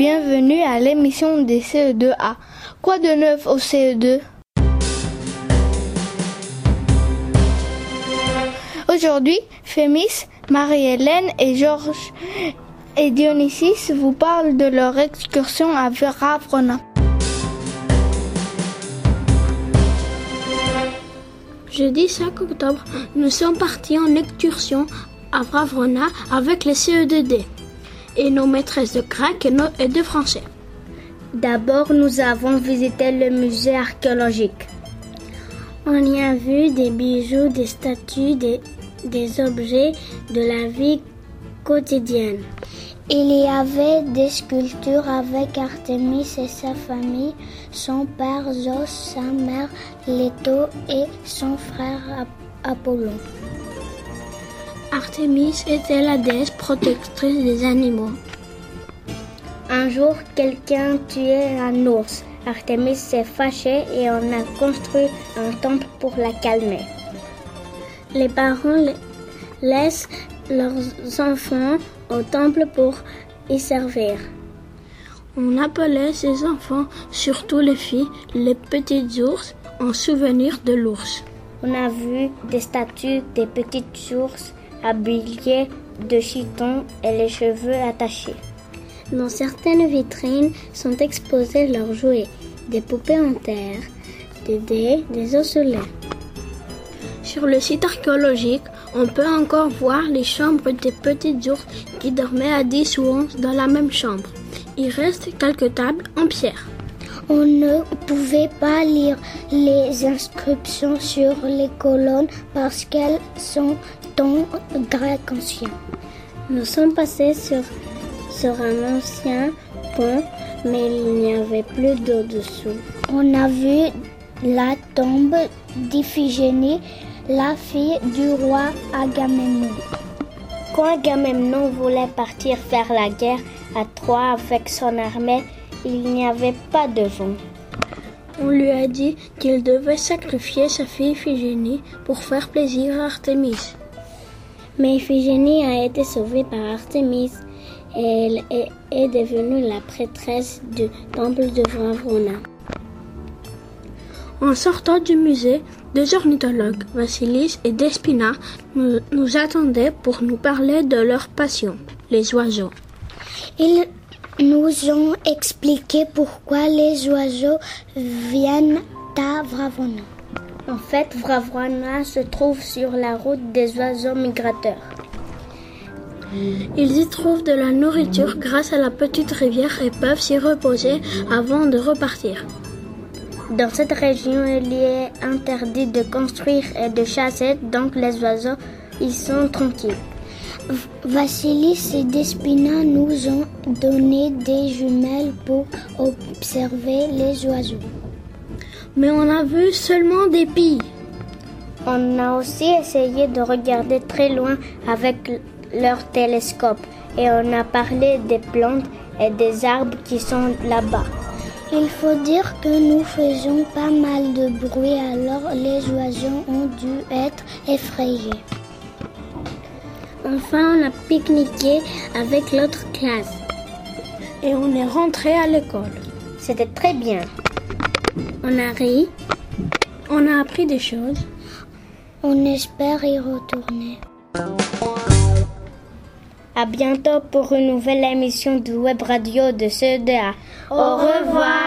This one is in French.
bienvenue à l'émission des CE2A. Quoi de neuf au CE2? Aujourd'hui, Fémis, Marie-Hélène et Georges et Dionysis vous parlent de leur excursion à Vravrona. Jeudi 5 octobre, nous sommes partis en excursion à Vravrona avec les CE2D et nos maîtresses de grec et de français. D'abord, nous avons visité le musée archéologique. On y a vu des bijoux, des statues, des objets de la vie quotidienne. Il y avait des sculptures avec Artémis et sa famille, son père Zeus, sa mère Leto et son frère Apollon. Artémis était la déesse protectrice des animaux. Un jour, quelqu'un tuait un ours. Artémis s'est fâchée et on a construit un temple pour la calmer. Les parents laissent leurs enfants au temple pour y servir. On appelait ces enfants, surtout les filles, les petites ours, en souvenir de l'ours. On a vu des statues des petites ours habillées de chiton et les cheveux attachés. Dans certaines vitrines sont exposés leurs jouets, des poupées en terre, des dés, des osselets. Sur le site archéologique, on peut encore voir les chambres des petites ours qui dormaient à 10 ou 11 dans la même chambre. Il reste quelques tables en pierre. On ne pouvait pas lire les inscriptions sur les colonnes parce qu'elles sont en grec ancien. Nous sommes passés sur un ancien pont, mais il n'y avait plus d'eau dessous. On a vu la tombe d'Iphigénie, la fille du roi Agamemnon. Quand Agamemnon voulait partir faire la guerre à Troie avec son armée, il n'y avait pas de vent. On lui a dit qu'il devait sacrifier sa fille Iphigénie pour faire plaisir à Artémis. Mais Iphigénie a été sauvée par Artémis et elle est devenue la prêtresse du temple de Vravrona. En sortant du musée, deux ornithologues, Vassilis et Despina, nous attendaient pour nous parler de leur passion, les oiseaux. Ils nous ont expliqué pourquoi les oiseaux viennent à Vravrona. En fait, Vravrona se trouve sur la route des oiseaux migrateurs. Ils y trouvent de la nourriture grâce à la petite rivière et peuvent s'y reposer avant de repartir. Dans cette région, il est interdit de construire et de chasser, donc les oiseaux y sont tranquilles. Vassilis et Despina nous ont donné des jumelles pour observer les oiseaux. Mais on a vu seulement des pies. On a aussi essayé de regarder très loin avec leur télescope et on a parlé des plantes et des arbres qui sont là-bas. Il faut dire que nous faisions pas mal de bruit, alors les oiseaux ont dû être effrayés. Enfin, on a pique-niqué avec l'autre classe. Et on est rentré à l'école. C'était très bien. On a ri. On a appris des choses. On espère y retourner. À bientôt pour une nouvelle émission de Web Radio de CE2A. Au revoir.